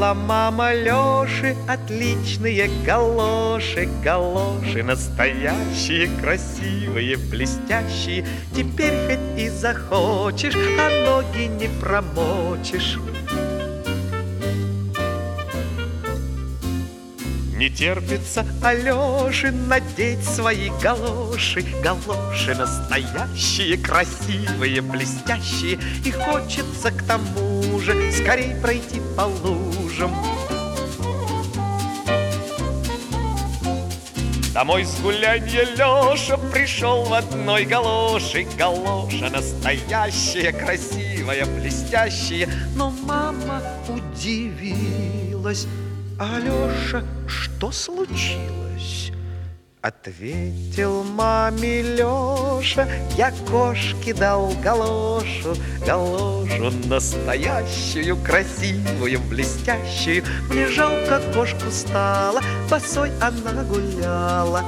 Купила мама Лёши отличные галоши, галоши настоящие, красивые, блестящие. Теперь хоть и захочешь, а ноги не промочишь. Не терпится Алёше надеть свои галоши, галоши настоящие, красивые, блестящие. И хочется к тому же скорей пройти по лужам. Домой с гулянья Лёша пришел в одной галоши, галоша настоящая, красивая, блестящая. Но мама удивилась: Алёша, что случилось? Ответил маме Лёша: я кошке дал галошу, галошу настоящую, красивую, блестящую. Мне жалко кошку стало, босой она гуляла.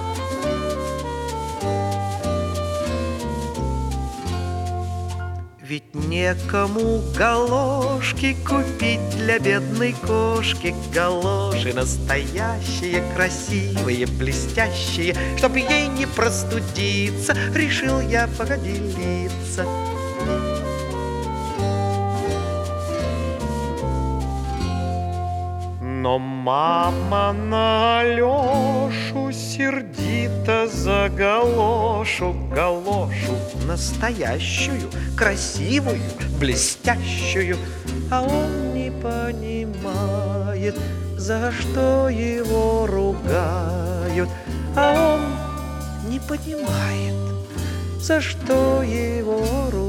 Ведь некому галошки купить для бедной кошки. Галоши настоящие, красивые, блестящие. Чтоб ей не простудиться, решил я поделиться. Но мама на Алёшу сердито за галошу, галошу настоящую, красивую, блестящую. А он не понимает, за что его ругают. А он не понимает, за что его ругают.